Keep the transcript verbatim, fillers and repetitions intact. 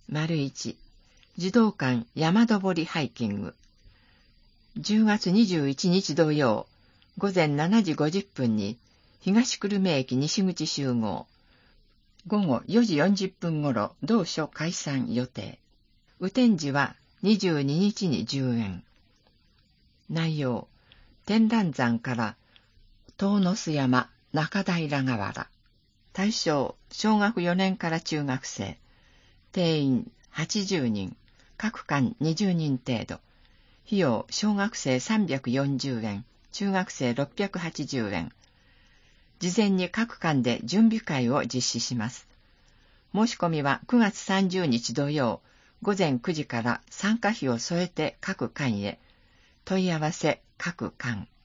いち. 児童館山登りハイキング。じゅうがつにじゅういちにち土曜、午前しちじごじゅっぷんに東久留米駅西口集合。午後よじよんじゅっぷんごろ同所解散予定。雨天時はにじゅうににちにじゅうえん。内容、天覧山から遠野須山中平河原。対象、小学よねんから中学生。定員はちじゅうにん、各館にじゅうにん程度。費用、小学生さんびゃくよんじゅうえん、中学生ろっぴゃくはちじゅうえん。事前に各館で準備会を実施します。申し込みはくがつさんじゅうにち土曜、午前くじから参加費を添えて各館へ。問い合わせ各館。